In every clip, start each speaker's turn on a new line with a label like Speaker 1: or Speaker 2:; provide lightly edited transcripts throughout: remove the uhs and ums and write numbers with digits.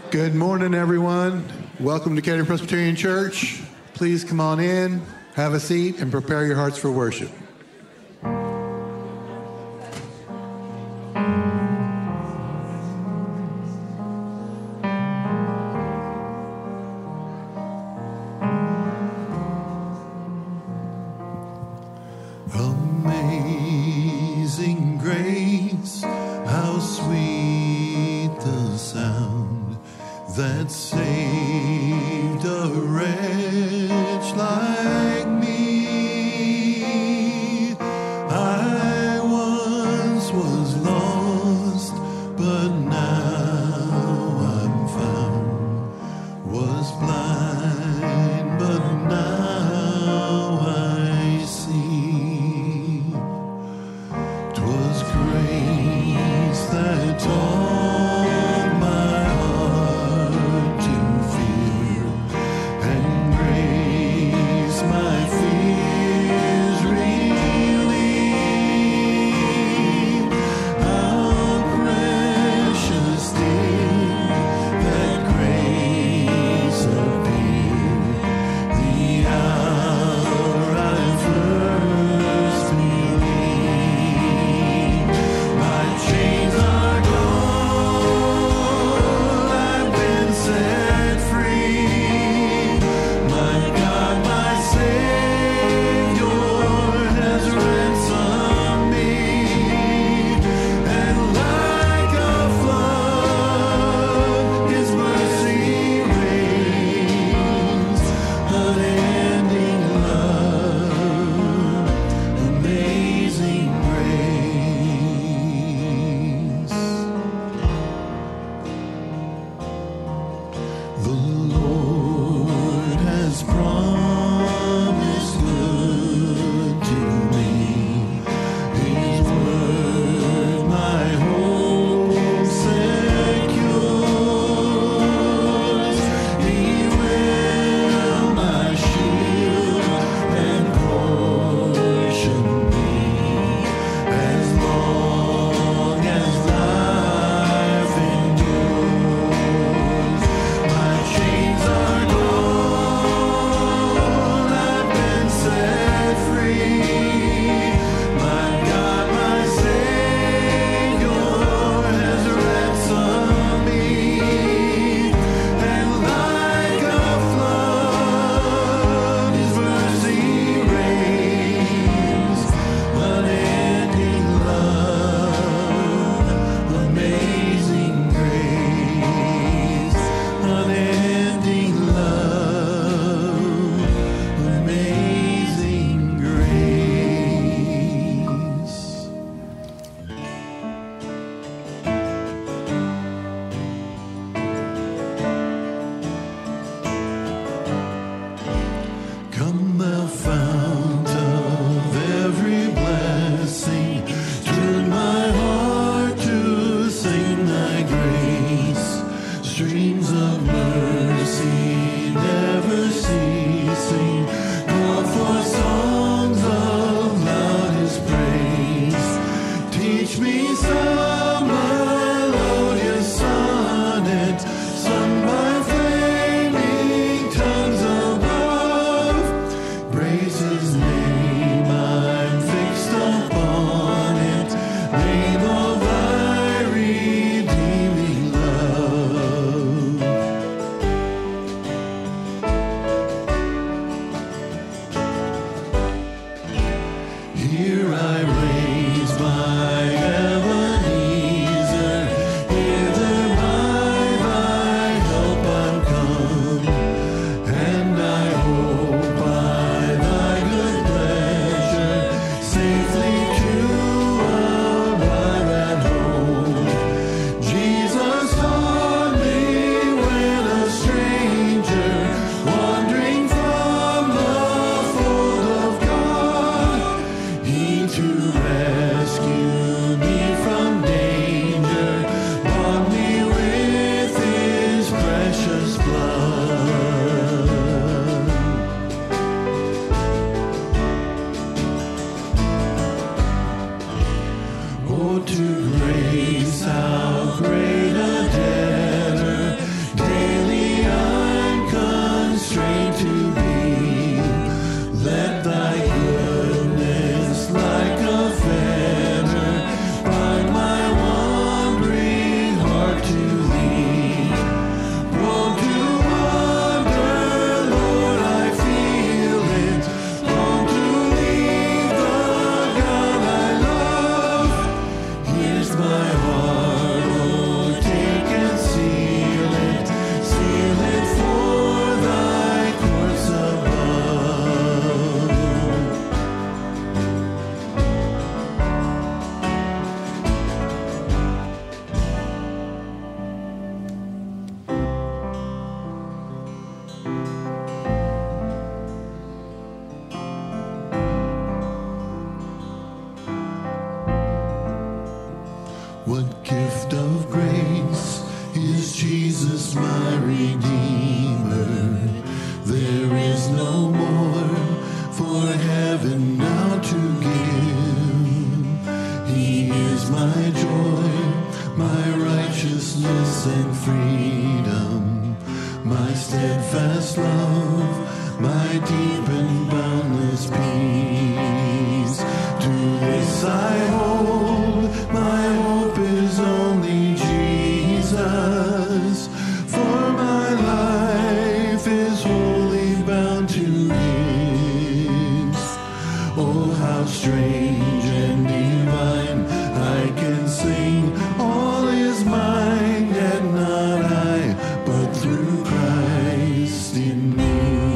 Speaker 1: Good morning, everyone. Welcome to Decatur Presbyterian Church. Please come on in, have a seat, and prepare your hearts for worship.
Speaker 2: Amazing grace, how sweet the sound that saved a wretch like me. I once was lost, but now I'm found. Was blind, but now I see. 'Twas grace that taught my heart to fear, and grace my fear Jesus, my Redeemer. There is no more for heaven now to give. He is my joy, my righteousness and freedom, my steadfast love, my deep and boundless peace. To this I hold, my hope is only Jesus, for my life is wholly bound to His. Oh, how strange and divine, I can sing, all is mine, yet not I, but through Christ in me.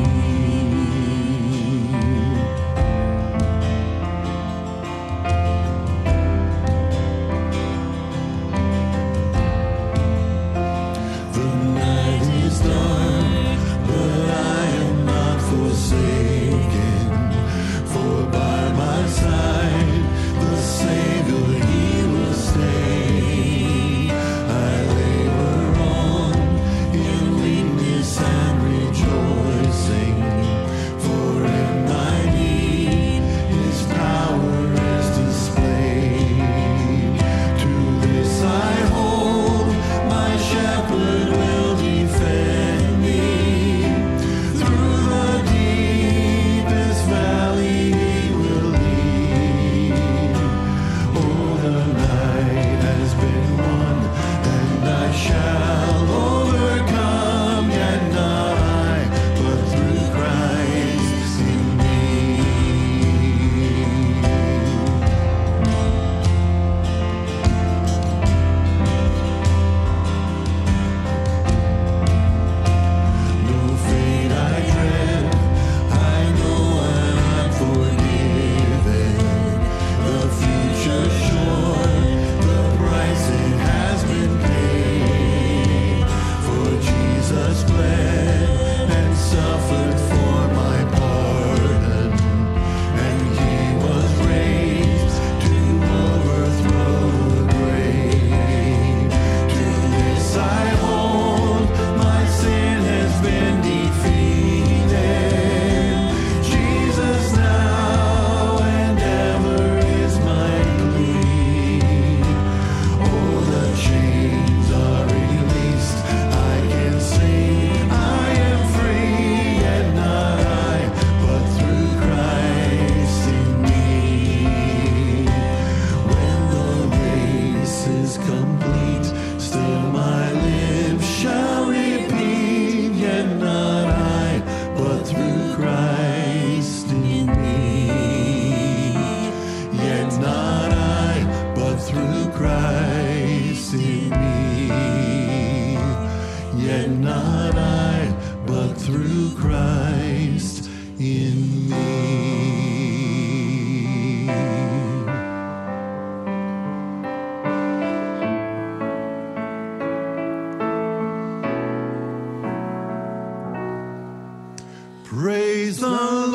Speaker 2: Praise the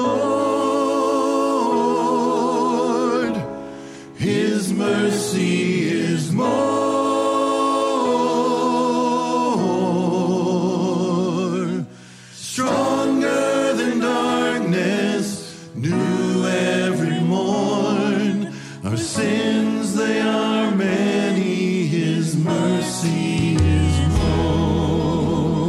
Speaker 2: Lord, His mercy is more, stronger than darkness, new every morn. Our sins, they are many, His mercy is more.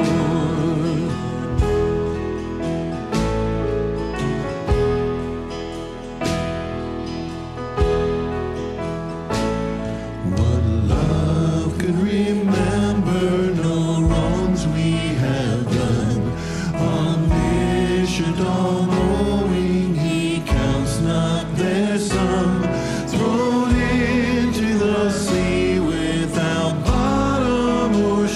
Speaker 2: What love could remember, no wrongs we have done. Omniscient, all-knowing, He counts not their sum. Thrown into the sea without bottom or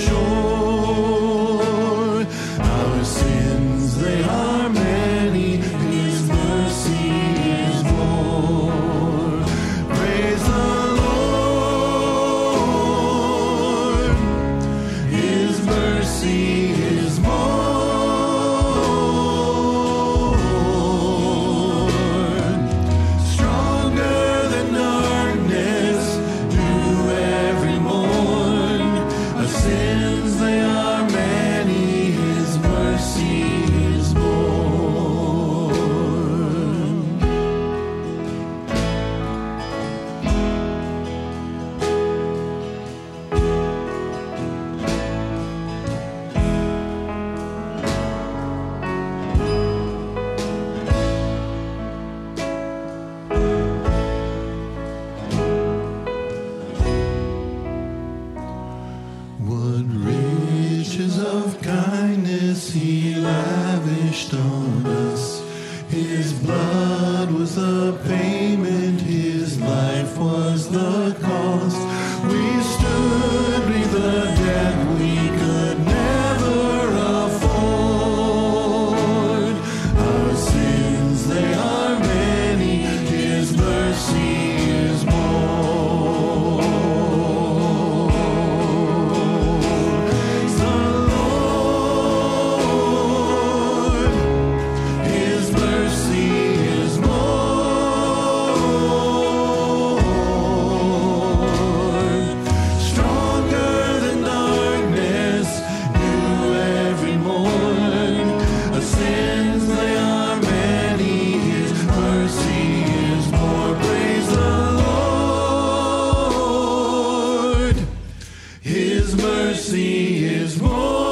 Speaker 2: shore. Our sins, they are many, His mercy is more. Praise the Lord, His mercy is more, stronger than darkness, new every morn. Our sins, they are kindness he lavished on us. His blood was the payment, his life was the cost. We stood beneath the debt we could never afford. Our sins, they are many, his mercy is more. The Lord, his mercy is more. Stronger than darkness, new every morn. Our sins, they are many, his mercy is more. Praise the Lord, his mercy is more.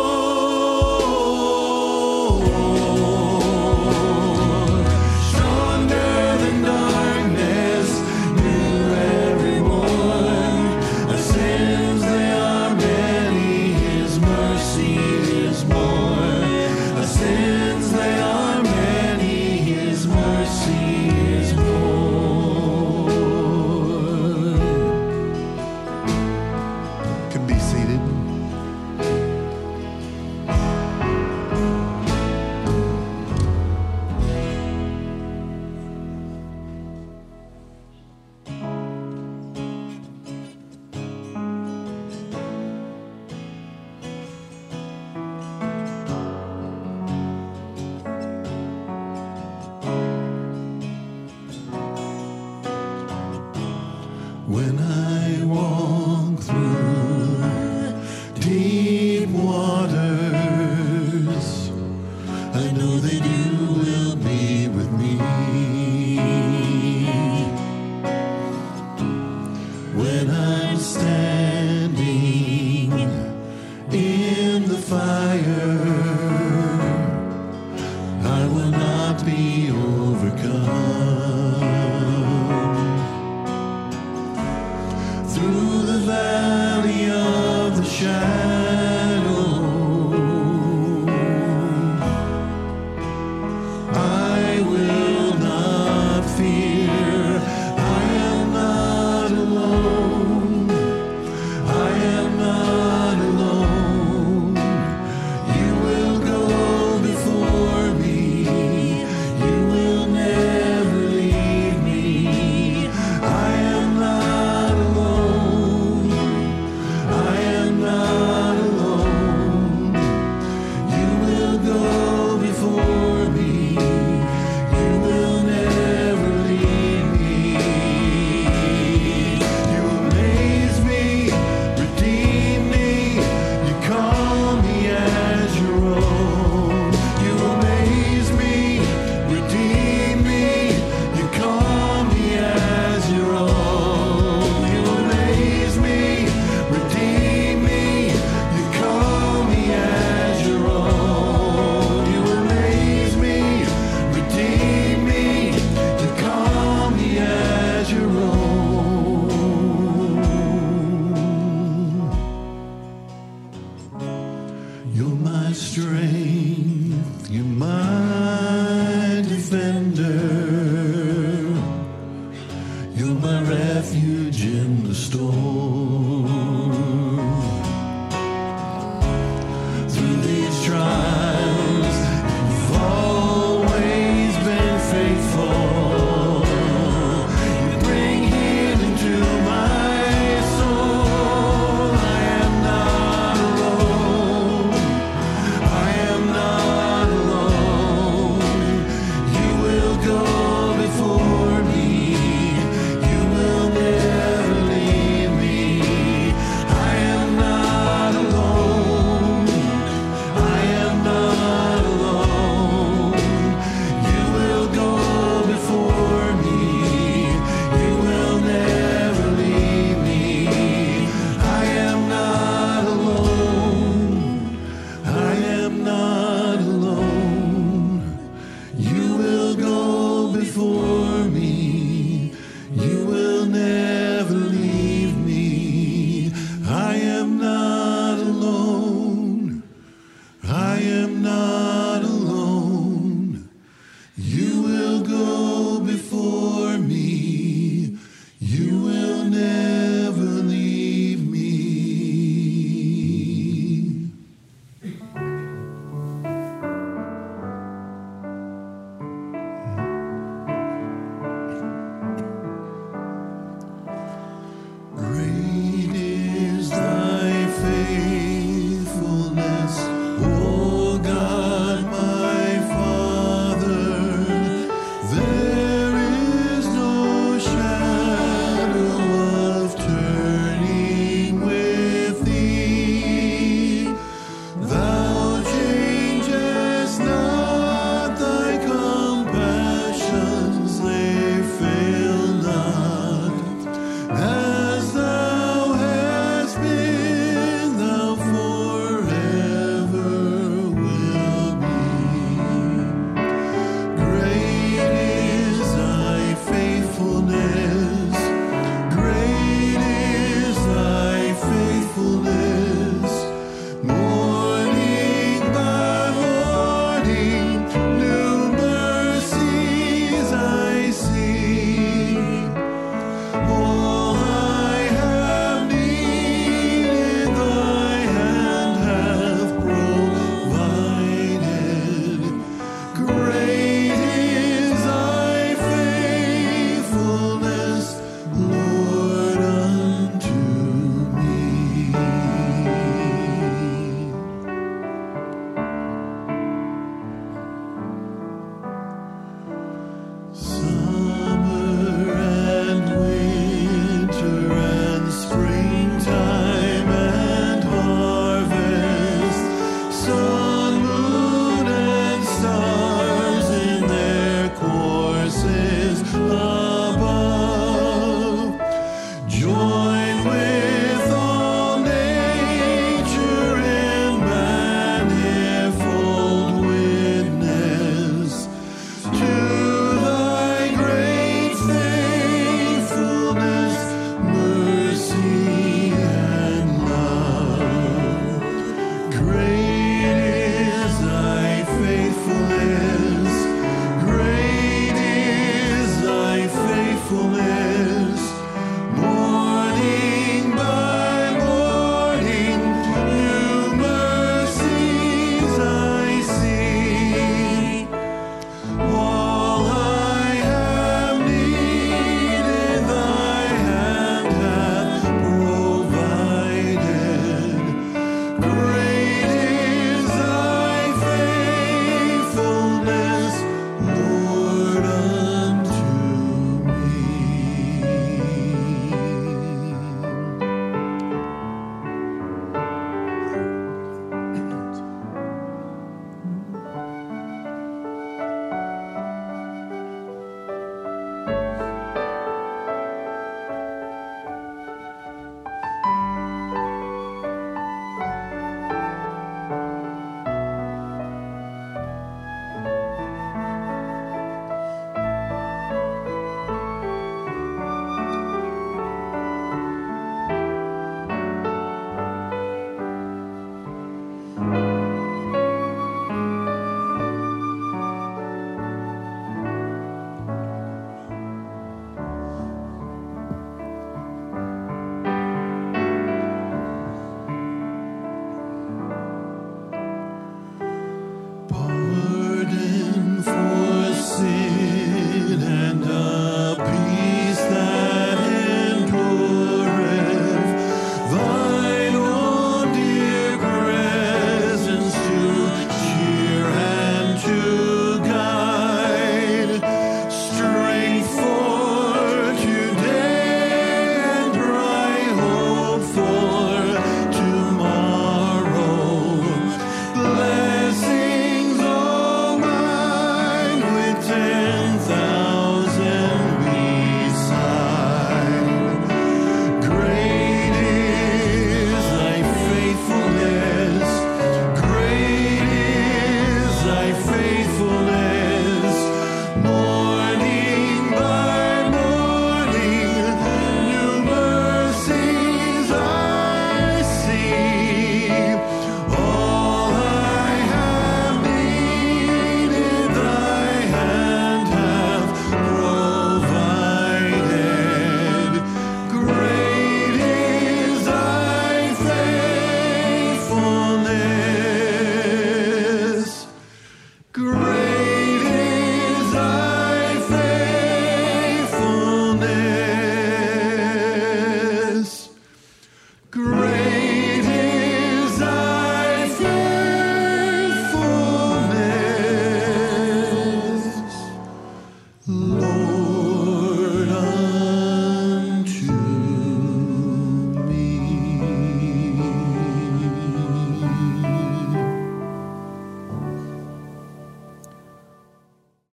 Speaker 2: Stronger than darkness, new every morn. Our sins, they are many, his mercy is more. Our sins, they are many, his mercy is more.
Speaker 1: Can be seated.
Speaker 2: When I walk through deep waters, I know that you will be with me. When I'm standing in the fire, I will not be overcome. Through the valley of the shadow, I will not fear. I am not alone. I am not alone. You will go before me. You will never leave me. I am not alone. I am not alone. You will go before me. You will never leave me. You amaze me, redeem me. You call me as your own. You amaze me, redeem me. You call me as your own. You amaze me, redeem me. You call me as your own. You amaze me, redeem me. You call me as your own. You're my strength, you're my defender. You're my refuge in the storm.